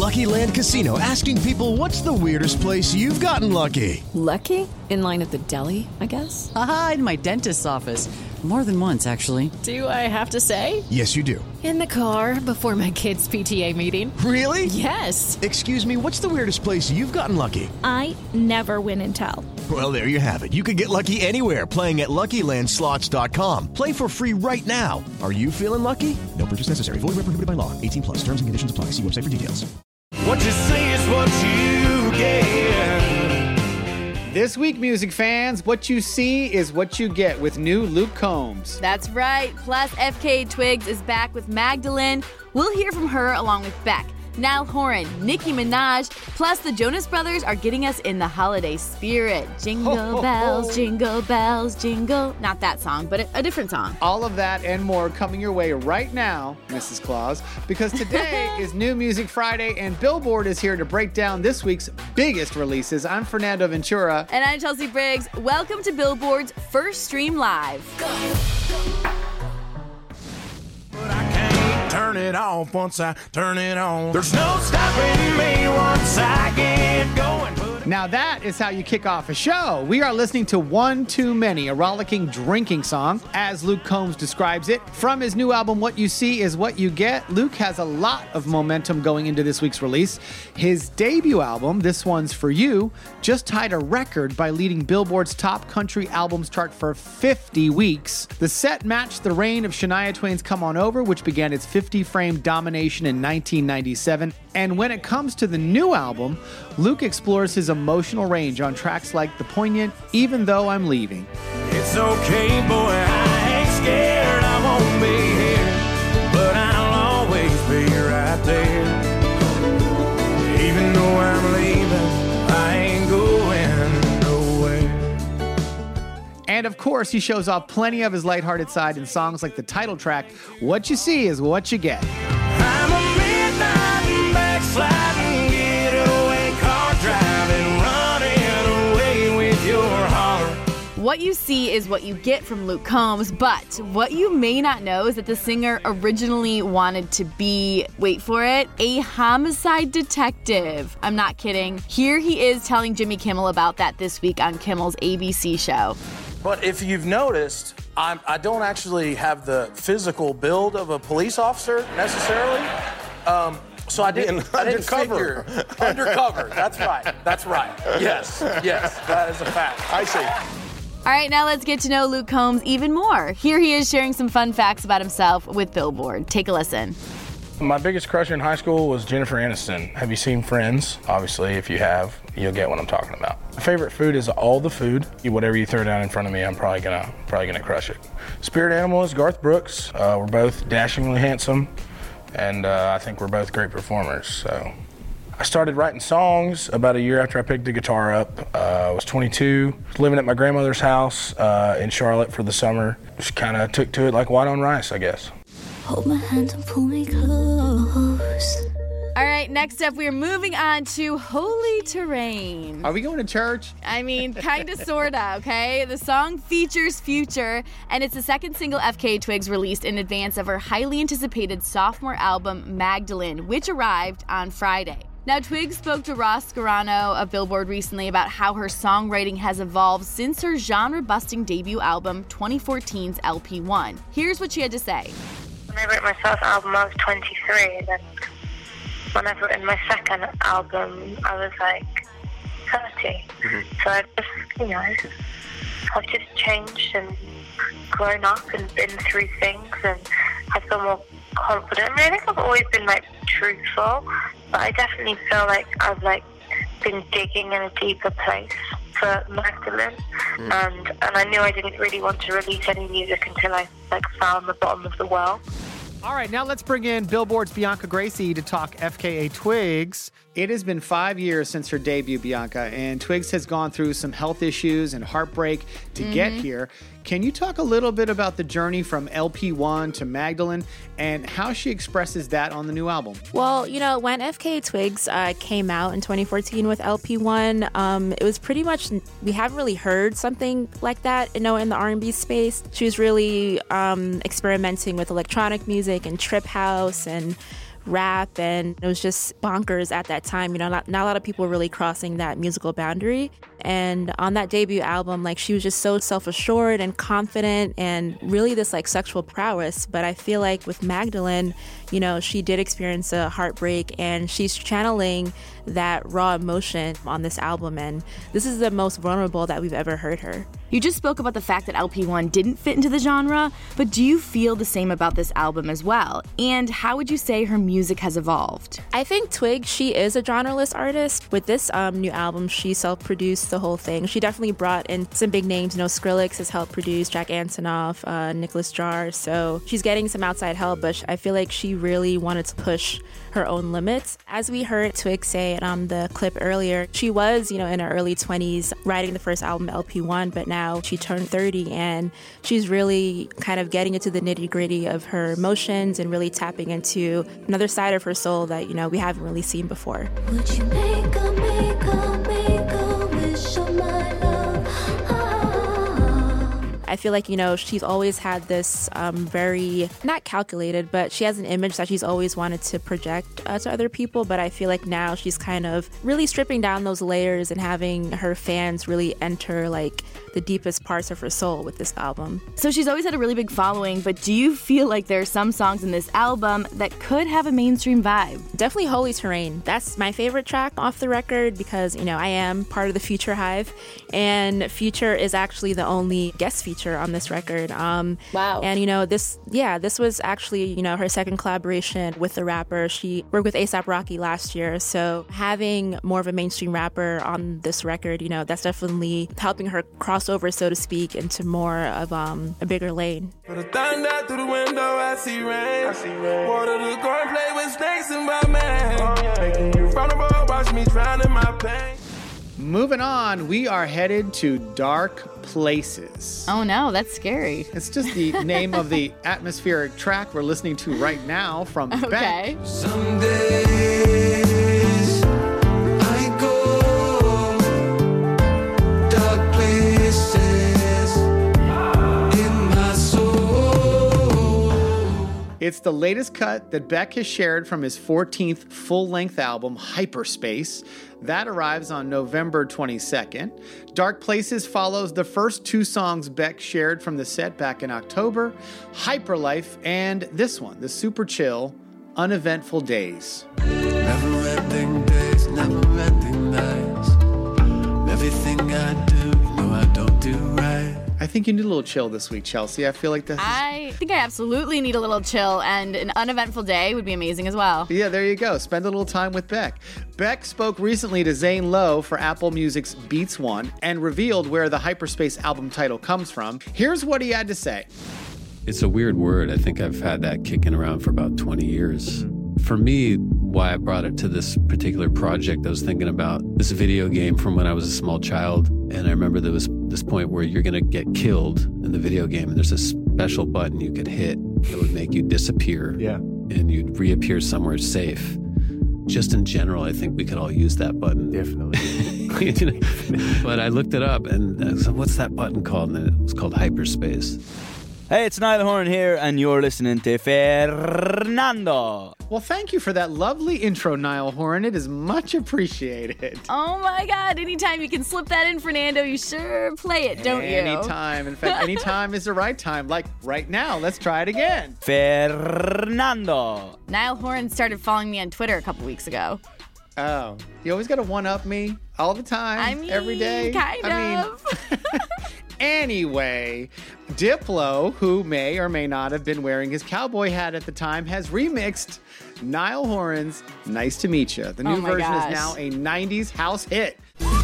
Lucky Land Casino, asking people, what's the weirdest place you've gotten lucky? Lucky? In line at the deli, I guess? Aha, in my dentist's office. More than once, actually. Do I have to say? Yes, you do. In the car before my kids' PTA meeting. Really? Yes. Excuse me, what's the weirdest place you've gotten lucky? I never win and tell. Well, there you have it. You can get lucky anywhere, playing at LuckyLandSlots.com. Play for free right now. Are you feeling lucky? No purchase necessary. Void where prohibited by law. 18 plus. Terms and conditions apply. See website for details. What you see is what you get. This week, music fans, what you see is what you get with new Luke Combs. That's right. Plus, FKA Twigs is back with Magdalene. We'll hear from her along with Beck, Niall Horan, Nicki Minaj, plus the Jonas Brothers are getting us in the holiday spirit. Jingle bells, jingle bells, jingle. Not that song, but a different song. All of that and more coming your way right now, Mrs. Claus, because today is New Music Friday and Billboard is here to break down this week's biggest releases. I'm Fernando Ventura. And I'm Chelsea Briggs. Welcome to Billboard's First Stream Live. Turn it off once I turn it on. There's no stopping me once I get going. Now that is how you kick off a show. We are listening to One Too Many, a rollicking drinking song, as Luke Combs describes it. From his new album, What You See Is What You Get, Luke has a lot of momentum going into this week's release. His debut album, This One's For You, just tied a record by leading Billboard's top country albums chart for 50 weeks. The set matched the reign of Shania Twain's Come On Over, which began its 50-frame domination in 1997. And when it comes to the new album, Luke explores his emotional range on tracks like the poignant Even Though I'm Leaving. It's okay, boy, I ain't scared, I won't be here, but I'll always be right there. Even though I'm leaving, I ain't going nowhere. And of course, he shows off plenty of his lighthearted side in songs like the title track, What You See Is What You Get. I'm a midnight backsliding, getaway car driving, running away with your heart. What you see is what you get from Luke Combs, but what you may not know is that the singer originally wanted to be, wait for it, a homicide detective. I'm not kidding. Here he is telling Jimmy Kimmel about that this week on Kimmel's ABC show. But if you've noticed, I don't actually have the physical build of a police officer necessarily. So I didn't figure. Undercover. That's right. Yes, that is a fact. I see. All right, now let's get to know Luke Combs even more. Here he is sharing some fun facts about himself with Billboard. Take a listen. My biggest crush in high school was Jennifer Aniston. Have you seen Friends? Obviously, if you have, you'll get what I'm talking about. My favorite food is all the food. Whatever you throw down in front of me, I'm probably gonna crush it. Spirit animal is Garth Brooks. We're both dashingly handsome, and I think we're both great performers. So, I started writing songs about a year after I picked the guitar up. I was 22, living at my grandmother's house in Charlotte for the summer. Just kind of took to it like white on rice, I guess. Hold my hand and pull me close. All right, next up, we're moving on to Holy Terrain. Are we going to church? I mean, kind of, sort of, okay? The song features Future, and it's the second single FKA Twigs released in advance of her highly anticipated sophomore album, Magdalene, which arrived on Friday. Now, Twigs spoke to Ross Scarano of Billboard recently about how her songwriting has evolved since her genre-busting debut album, 2014's LP1. Here's what she had to say. When I wrote my first album, I was 23, and then when I've written my second album, I was like 30. So I've just changed and grown up and been through things, and I feel more confident. I mean, I think I've always been like truthful, but I definitely feel like I've been digging in a deeper place for Magdalene, and I knew I didn't really want to release any music until I found the bottom of the well. All right, now let's bring in Billboard's Bianca Gracie to talk FKA Twigs. It has been 5 years since her debut, Bianca, and Twigs has gone through some health issues and heartbreak to get here. Can you talk a little bit about the journey from LP1 to Magdalene and how she expresses that on the new album? Well, when FKA Twigs came out in 2014 with LP1, it was pretty much, we haven't really heard something like that, in the R&B space. She was really experimenting with electronic music and trip house and rap, and it was just bonkers at that time. You know, not a lot of people really crossing that musical boundary. And on that debut album, like, she was just so self-assured and confident and really this like sexual prowess. But I feel like with Magdalene, you know, she did experience a heartbreak, and she's channeling that raw emotion on this album. And this is the most vulnerable that we've ever heard her. You just spoke about the fact that LP1 didn't fit into the genre, but do you feel the same about this album as well? And how would you say her music has evolved? I think Twig, she is a genreless artist. With this new album, she self-produced the whole thing. She definitely brought in some big names. You know, Skrillex has helped produce, Jack Antonoff, Nicholas Jar. So she's getting some outside help, but I feel like she really wanted to push her own limits. As we heard Twig say in the clip earlier, she was, you know, in her early 20s writing the first album, LP1, but now she turned 30 and she's really kind of getting into the nitty-gritty of her emotions and really tapping into another side of her soul that, you know, we haven't really seen before. Would you make a wish on my love? I feel like, you know, she's always had this very, not calculated, but she has an image that she's always wanted to project to other people. But I feel like now she's kind of really stripping down those layers and having her fans really enter like the deepest parts of her soul with this album. So she's always had a really big following, but do you feel like there are some songs in this album that could have a mainstream vibe? Definitely Holy Terrain. That's my favorite track off the record because, you know, I am part of the Future Hive, and Future is actually the only guest feature on this record. Wow. And, you know, this was actually, you know, her second collaboration with the rapper. She worked with A$AP Rocky last year, so having more of a mainstream rapper on this record, you know, that's definitely helping her cross over, so to speak, into more of a bigger lane. For the thunder through the window, I see rain. Water the corn, play with snakes in my man. Making you vulnerable, watch me drown in my pain. Moving on, we are headed to Dark Places. Oh no, that's scary. It's just the name of the atmospheric track we're listening to right now from Okay. Beck. Some days I go dark places in my soul. It's the latest cut that Beck has shared from his 14th full-length album, Hyperspace. That arrives on November 22nd. Dark Places follows the first two songs Beck shared from the set back in October, Hyperlife, and this one, the super chill, Uneventful Days. Never-ending days, never-ending nights. Everything I do, you know I don't do right. I think you need a little chill this week, Chelsea. I feel like this. I think I absolutely need a little chill, and an uneventful day would be amazing as well. Yeah, there you go. Spend a little time with Beck. Beck spoke recently to Zane Lowe for Apple Music's Beats One and revealed where the Hyperspace album title comes from. Here's what he had to say. It's a weird word. I think I've had that kicking around for about 20 years. For me, why I brought it to this particular project, I was thinking about this video game from when I was a small child. And I remember there was this point where you're going to get killed in the video game. And there's a special button you could hit that would make you disappear. Yeah. And you'd reappear somewhere safe. Just in general, I think we could all use that button. Definitely. You know? But I looked it up and I said, what's that button called? And it was called Hyperspace. Hey, it's Niall Horan here, and you're listening to Fernando. Well, thank you for that lovely intro, Niall Horan. It is much appreciated. Oh my God, anytime you can slip that in, Fernando, you sure play it, don't you? Anytime. In fact, anytime is the right time. Like right now. Let's try it again. Fernando. Niall Horan started following me on Twitter a couple weeks ago. Oh, you always got to one-up me all the time, I mean, every day. Kind of. Anyway, Diplo, who may or may not have been wearing his cowboy hat at the time, has remixed Niall Horan's Nice to Meet Ya. The new version is now a 90s house hit.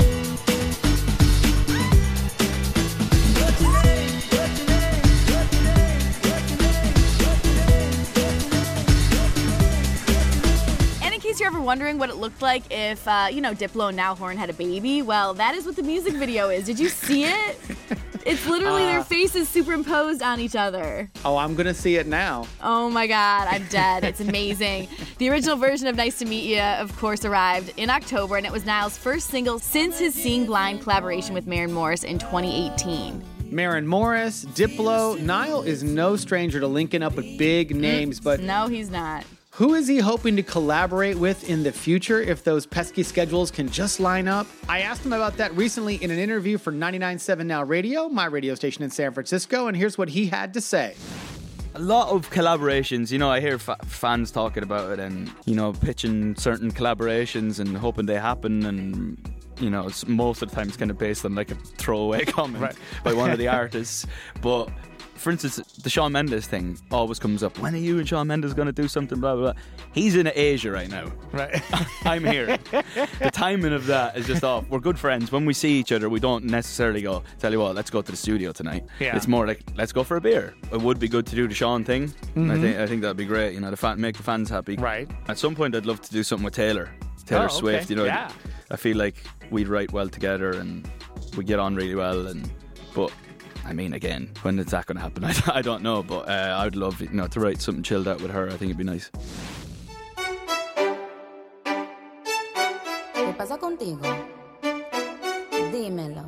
In case you're ever wondering what it looked like if, Diplo and Niall Horan had a baby, well, that is what the music video is. Did you see it? It's literally their faces superimposed on each other. Oh, I'm going to see it now. Oh my God, I'm dead. It's amazing. The original version of Nice to Meet Ya, of course, arrived in October, and it was Niall's first single since his Seeing Blind collaboration with Maren Morris in 2018. Maren Morris, Diplo. Niall is no stranger to linking up with big names, but... No, he's not. Who is he hoping to collaborate with in the future if those pesky schedules can just line up? I asked him about that recently in an interview for 99.7 Now Radio, my radio station in San Francisco, and here's what he had to say. A lot of collaborations, I hear fans talking about it and, pitching certain collaborations and hoping they happen, and, most of the time it's kind of based on like a throwaway comment by one of the artists. But for instance, the Shawn Mendes thing always comes up. When are you and Shawn Mendes going to do something, blah, blah, blah. He's in Asia right now. Right. I'm here. The timing of that is just off. We're good friends. When we see each other, we don't necessarily go, tell you what, let's go to the studio tonight. Yeah. It's more like, let's go for a beer. It would be good to do the Shawn thing. Mm-hmm. I think that'd be great, make the fans happy. Right. At some point, I'd love to do something with Taylor Swift. Yeah. I feel like we'd write well together and we get on really well. But I mean, again, when is that going to happen? I don't know, but I would love to write something chilled out with her. I think it'd be nice. ¿Qué pasa contigo? Dímelo.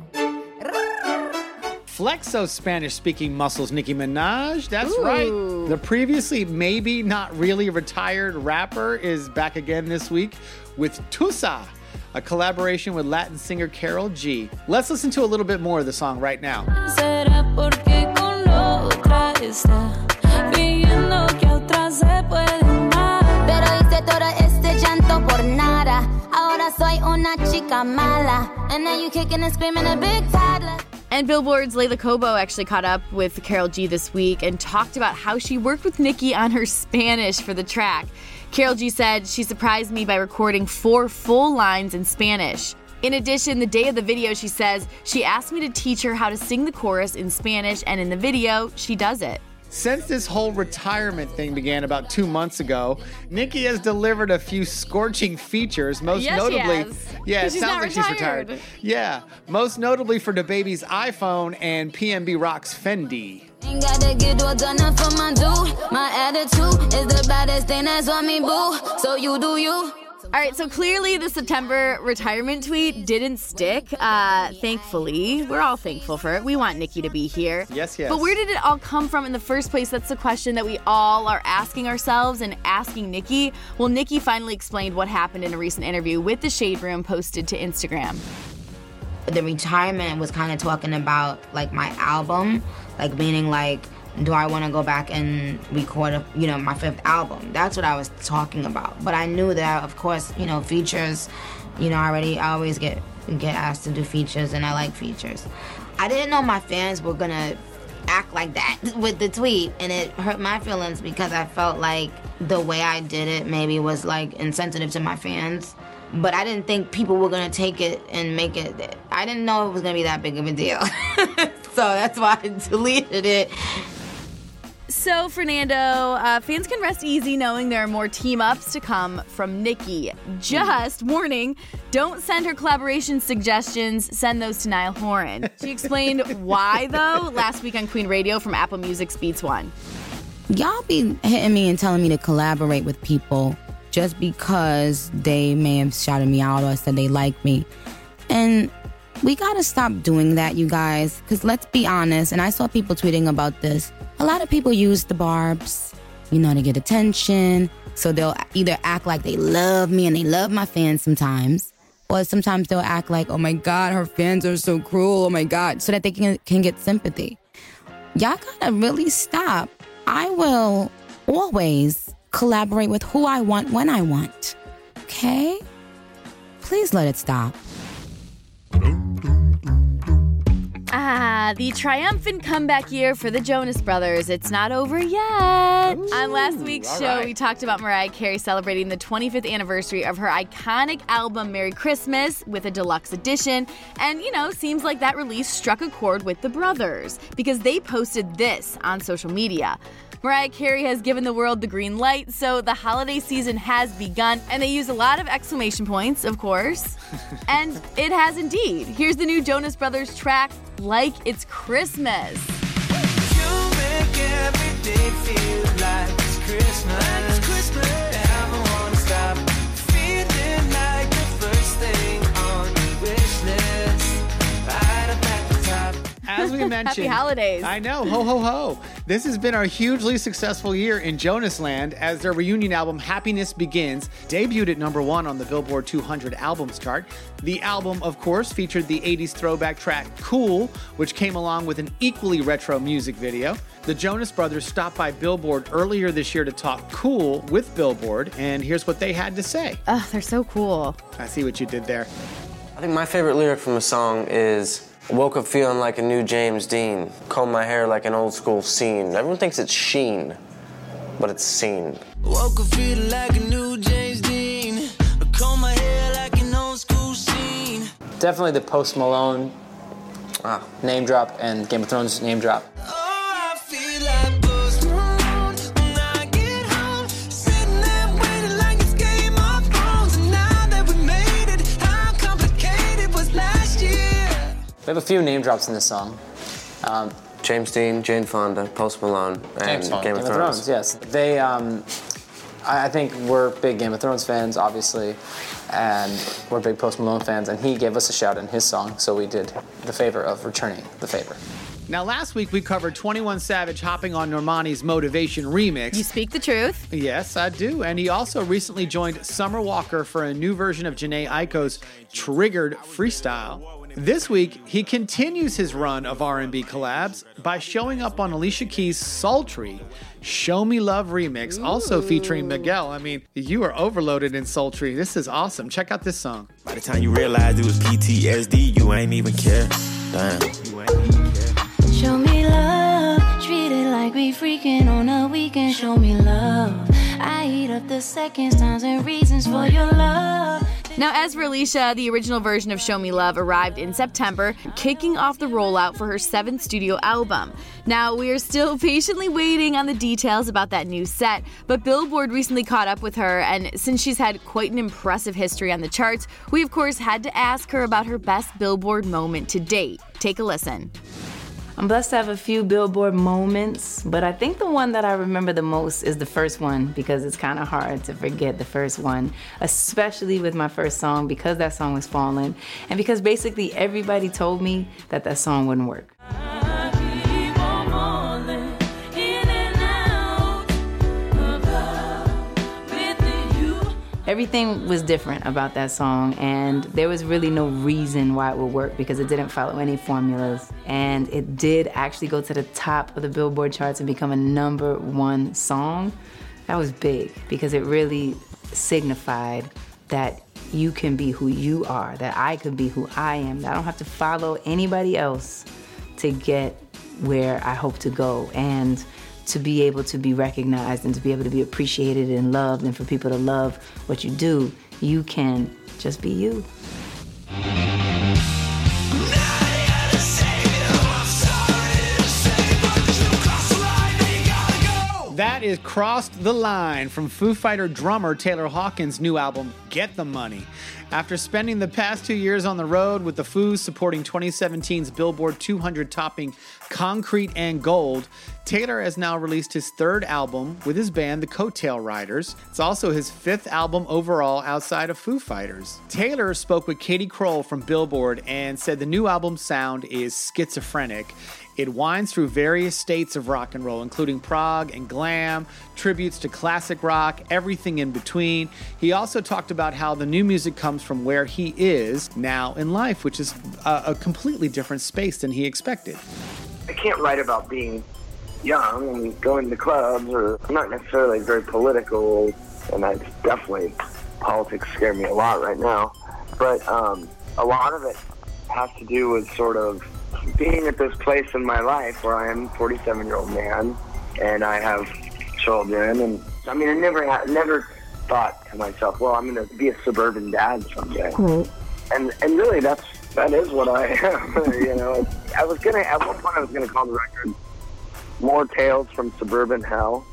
Flex those Spanish-speaking muscles, Nicki Minaj. That's right. The previously maybe not really retired rapper is back again this week with Tusa, a collaboration with Latin singer Karol G. Let's listen to a little bit more of the song right now. ¿Será porque con otra está fingiendo que otra se puede amar? Pero hice todo este llanto por nada. Ahora soy una chica mala. And now you kicking and screaming a big toddler. And Billboard's Layla Cobo actually caught up with Karol G this week and talked about how she worked with Nicki on her Spanish for the track. Karol G said, she surprised me by recording 4 full lines in Spanish. In addition, the day of the video, she says, she asked me to teach her how to sing the chorus in Spanish, and in the video, she does it. Since this whole retirement thing began about 2 months ago, Nicki has delivered a few scorching features, most notably... Yeah, it sounds like she's retired. Yeah, most notably for DaBaby's iPhone and PNB Rock's Fendi. Ain't gotta get all done up for my dude. My attitude is the baddest thing that's on me, boo. So you do you. All right, so clearly the September retirement tweet didn't stick, thankfully. We're all thankful for it. We want Nicki to be here. Yes, yes. But where did it all come from in the first place? That's the question that we all are asking ourselves and asking Nicki. Well, Nicki finally explained what happened in a recent interview with The Shade Room posted to Instagram. The retirement was kind of talking about, like, my album, like, meaning, like, do I want to go back and record, my 5th album? That's what I was talking about. But I knew that, of course, features, I always get asked to do features, and I like features. I didn't know my fans were going to act like that with the tweet, and it hurt my feelings because I felt like the way I did it maybe was, like, insensitive to my fans. But I didn't think people were going to take it and make it... I didn't know it was going to be that big of a deal. So that's why I deleted it. So, Fernando, fans can rest easy knowing there are more team-ups to come from Nicki. Just warning, don't send her collaboration suggestions. Send those to Niall Horan. She explained why, though, last week on Queen Radio from Apple Music's Beats One. Y'all be hitting me and telling me to collaborate with people just because they may have shouted me out or said they like me. And we gotta stop doing that, you guys, because let's be honest, and I saw people tweeting about this, a lot of people use the barbs, to get attention, so they'll either act like they love me and they love my fans sometimes, or sometimes they'll act like, oh my God, her fans are so cruel, oh my God, so that they can get sympathy. Y'all gotta really stop. I will always collaborate with who I want when I want, okay? Please let it stop. The triumphant comeback year for the Jonas Brothers. It's not over yet. On last week's show, we talked about Mariah Carey celebrating the 25th anniversary of her iconic album, Merry Christmas, with a deluxe edition. And, seems like that release struck a chord with the brothers because they posted this on social media. Mariah Carey has given the world the green light, so the holiday season has begun, and they use a lot of exclamation points, of course. And it has indeed. Here's the new Jonas Brothers track, Like It's Christmas. You make every day feel like it's Christmas. Like it's Christmas. Never wanna stop feeling like the first thing on your wish list. Right up at the top. As we to mention. Happy holidays. I know. Ho, ho, ho. This has been a hugely successful year in Jonas Land as their reunion album, Happiness Begins, debuted at number 1 on the Billboard 200 albums chart. The album, of course, featured the 80s throwback track Cool, which came along with an equally retro music video. The Jonas Brothers stopped by Billboard earlier this year to talk cool with Billboard, and here's what they had to say. Oh, they're so cool. I see what you did there. I think my favorite lyric from the song is, woke up feeling like a new James Dean, comb my hair like an old school scene. Everyone thinks it's Sheen, but it's Scene. Woke up feeling like a new James Dean, comb my hair like an old school scene. Definitely the Post Malone name drop and Game of Thrones name drop. We have a few name drops in this song. James Dean, Jane Fonda, Post Malone, and Game of Thrones. Yes, they. I think we're big Game of Thrones fans, obviously, and we're big Post Malone fans. And he gave us a shout in his song, so we did the favor of returning the favor. Now, last week we covered 21 Savage hopping on Normani's Motivation remix. You speak the truth. Yes, I do. And he also recently joined Summer Walker for a new version of Jhené Aiko's Triggered freestyle. This week, he continues his run of R&B collabs by showing up on Alicia Keys' sultry Show Me Love remix, also featuring Miguel. I mean, you are overloaded in sultry. This is awesome. Check out this song. By the time you realize it was PTSD, you ain't even care. Damn. You ain't even care. Show me love, treat it like we freaking on a weekend. Show me love, I eat up the seconds, times, and reasons for your love. Now, as for Alicia, the original version of Show Me Love arrived in September, kicking off the rollout for her 7th studio album. Now, we are still patiently waiting on the details about that new set, but Billboard recently caught up with her, and since she's had quite an impressive history on the charts, we of course had to ask her about her best Billboard moment to date. Take a listen. I'm blessed to have a few Billboard moments, but I think the one that I remember the most is the first one, because it's kind of hard to forget the first one, especially with my first song, because that song was Fallen, and because basically everybody told me that that song wouldn't work. Everything was different about that song, and there was really no reason why it would work because it didn't follow any formulas. And it did actually go to the top of the Billboard charts and become a #1 song. That was big because it really signified that you can be who you are, that I could be who I am, that I don't have to follow anybody else to get where I hope to go. And to be able to be recognized and to be able to be appreciated and loved, and for people to love what you do, you can just be you. That is Crossed the Line from Foo Fighter drummer Taylor Hawkins' new album, Get the Money. After spending the past 2 years on the road with the Foos supporting 2017's Billboard 200 topping Concrete and Gold, Taylor has now released his 3rd album with his band, the Coattail Riders. It's also his 5th album overall outside of Foo Fighters. Taylor spoke with Katie Kroll from Billboard and said the new album's sound is schizophrenic. It winds through various states of rock and roll, including prog and glam, tributes to classic rock, everything in between. He also talked about how the new music comes from where he is now in life, which is a completely different space than he expected. I can't write about being young and going to clubs, or I'm not necessarily very political, and I definitely, politics scare me a lot right now. But a lot of it has to do with sort of being at this place in my life where I am a 47-year-old man and I have children, and I mean, I never thought to myself, well, I'm going to be a suburban dad someday. And really, that is what I am. You know, at one point I was gonna call the record "More Tales from Suburban Hell."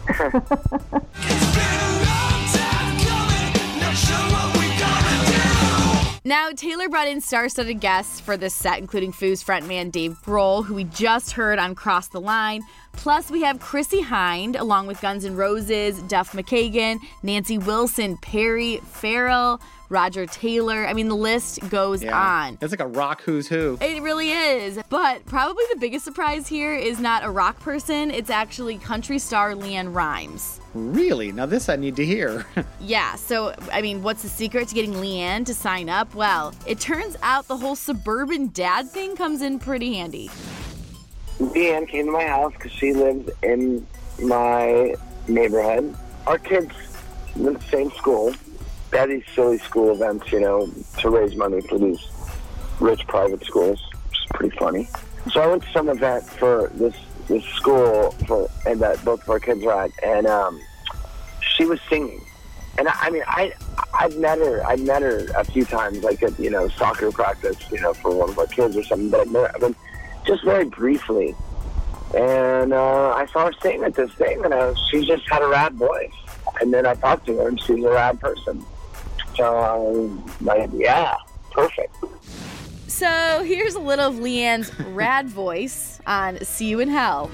Now, Taylor brought in star-studded guests for this set, including Foo's frontman Dave Grohl, who we just heard on Cross the Line. Plus, we have Chrissie Hynde, along with Guns N' Roses, Duff McKagan, Nancy Wilson, Perry Farrell, Roger Taylor. I mean, the list goes on. It's like a rock who's who. It really is. But probably the biggest surprise here is not a rock person. It's actually country star LeAnn Rimes. Really? Now this I need to hear. Yeah, so, I mean, what's the secret to getting LeAnn to sign up? Well, it turns out the whole suburban dad thing comes in pretty handy. LeAnn came to my house because she lives in my neighborhood. Our kids went to the same school. They had these silly school events, you know, to raise money for these rich private schools, which is pretty funny. So I went to some event for this school and that both of our kids were at, and she was singing. And I'd met her a few times, like at, you know, soccer practice, you know, for one of our kids or something, but I mean, just very briefly. And I saw her sing at this thing, and she just had a rad voice. And then I talked to her, and she's a rad person. So, yeah, perfect. So here's a little of LeAnn's rad voice on See You in Hell.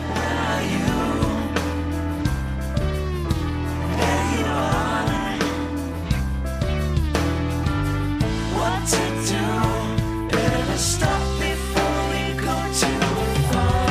What to do? Better stop before we go too far.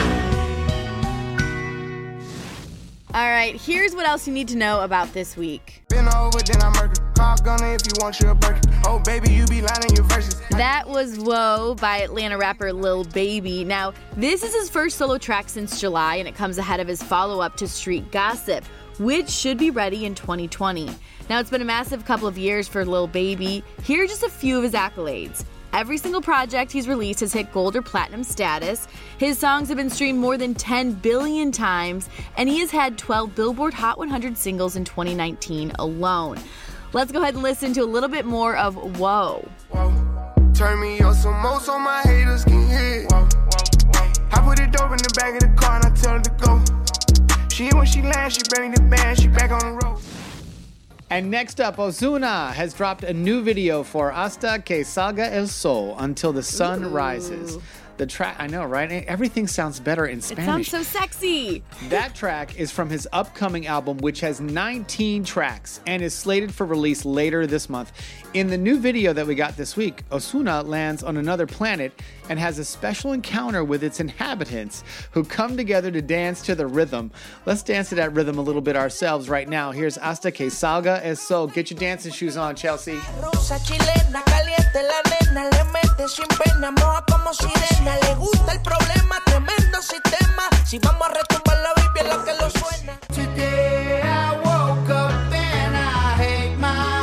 All right, here's what else you need to know about this week. Been over, then I murder. Call Gunner if you want your burger. Oh, baby, you be lying in your verses. That was Whoa by Atlanta rapper Lil Baby. Now, this is his first solo track since July, and it comes ahead of his follow-up to Street Gossip, which should be ready in 2020. Now, it's been a massive couple of years for Lil Baby. Here are just a few of his accolades. Every single project he's released has hit gold or platinum status. His songs have been streamed more than 10 billion times, and he has had 12 Billboard Hot 100 singles in 2019 alone. Let's go ahead and listen to a little bit more of Whoa. Turn me up some more so my haters can hear. I put it dope in the back of the car and I tell her to go. She when she lands, she bring the band, she back on the road. And next up, Ozuna has dropped a new video for Hasta que salga el sol, Until the Sun Rises. The track, I know, right? Everything sounds better in Spanish. It sounds so sexy. That track is from his upcoming album, which has 19 tracks and is slated for release later this month. In the new video that we got this week, Ozuna lands on another planet and has a special encounter with its inhabitants who come together to dance to the rhythm. Let's dance to that rhythm a little bit ourselves right now. Here's Hasta que salga el sol. Get your dancing shoes on, Chelsea. Rosa chilena, caliente la nena, le mete sin pena, moja como sirena, le gusta el problema, tremendo sistema, si vamos a retumbar la Biblia lo que lo suena. Today I woke up and I hate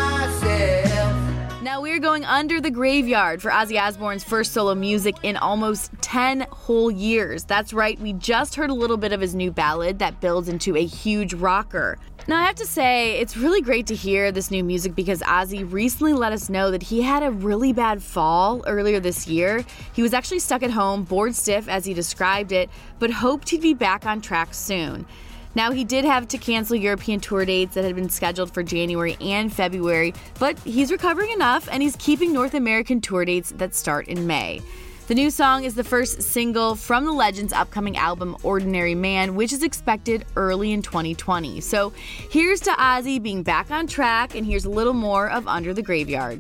myself. Now we're going under the graveyard for Ozzy Osbourne's first solo music in almost 10 whole years. That's right, we just heard a little bit of his new ballad that builds into a huge rocker. Now, I have to say, it's really great to hear this new music because Ozzy recently let us know that he had a really bad fall earlier this year. He was actually stuck at home, bored stiff as he described it, but hoped he'd be back on track soon. Now, he did have to cancel European tour dates that had been scheduled for January and February, but he's recovering enough and he's keeping North American tour dates that start in May. The new song is the first single from the Legend's upcoming album, Ordinary Man, which is expected early in 2020. So here's to Ozzy being back on track, and here's a little more of Under the Graveyard.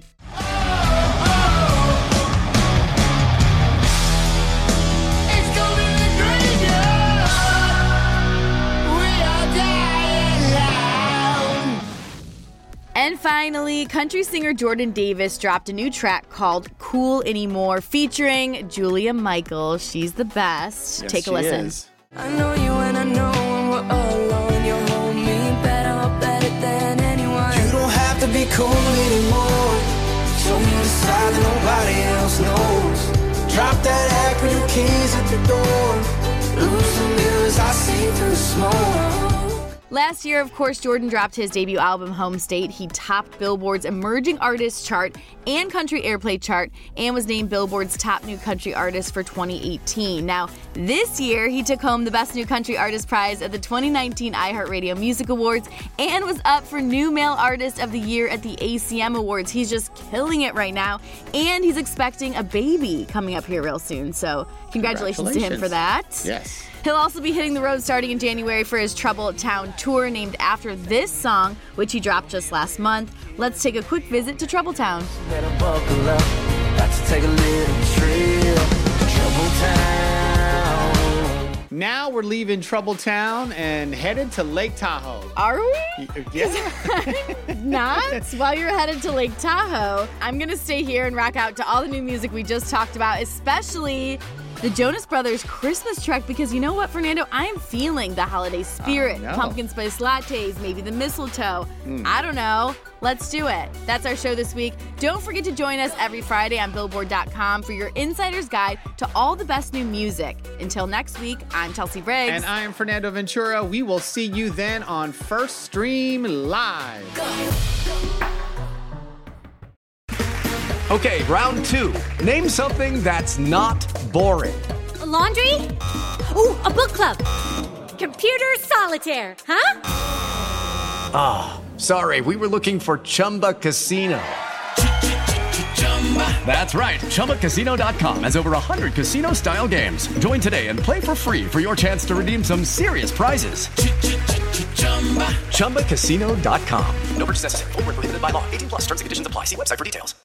And finally, country singer Jordan Davis dropped a new track called Cool Anymore featuring Julia Michaels. She's the best. Yes, Take a listen. Is. I know you and I know when we're alone, you hold me better than anyone. You don't have to be cool anymore. Show me the side that nobody else knows. Drop that act with your keys at the door. Lose some mirrors I see through the smoke. Last year, of course, Jordan dropped his debut album, Home State. He topped Billboard's Emerging Artists chart and Country Airplay chart and was named Billboard's Top New Country Artist for 2018. Now, this year, he took home the Best New Country Artist prize at the 2019 iHeartRadio Music Awards and was up for New Male Artist of the Year at the ACM Awards. He's just killing it right now, and he's expecting a baby coming up here real soon. So congratulations to him for that. Yes. He'll also be hitting the road starting in January for his Trouble Town tour, named after this song, which he dropped just last month. Let's take a quick visit to Trouble Town. Better buckle up, about to take a little trip to Trouble Town. Now we're leaving Trouble Town and headed to Lake Tahoe. Are we? Yeah. Not. While you're headed to Lake Tahoe, I'm going to stay here and rock out to all the new music we just talked about, especially the Jonas Brothers Christmas track, because you know what, Fernando? I am feeling the holiday spirit. Pumpkin spice lattes, maybe the mistletoe. I don't know. Let's do it. That's our show this week. Don't forget to join us every Friday on Billboard.com for your insider's guide to all the best new music. Until next week, I'm Chelsea Briggs. And I am Fernando Ventura. We will see you then on First Stream Live. Okay, round 2. Name something that's not boring. A laundry? Ooh, a book club. Computer solitaire, huh? Ah, sorry, we were looking for Chumba Casino. That's right, ChumbaCasino.com has over 100 casino-style games. Join today and play for free for your chance to redeem some serious prizes. ChumbaCasino.com. No purchase necessary. Void where prohibited by law. 18+ terms and conditions apply. See website for details.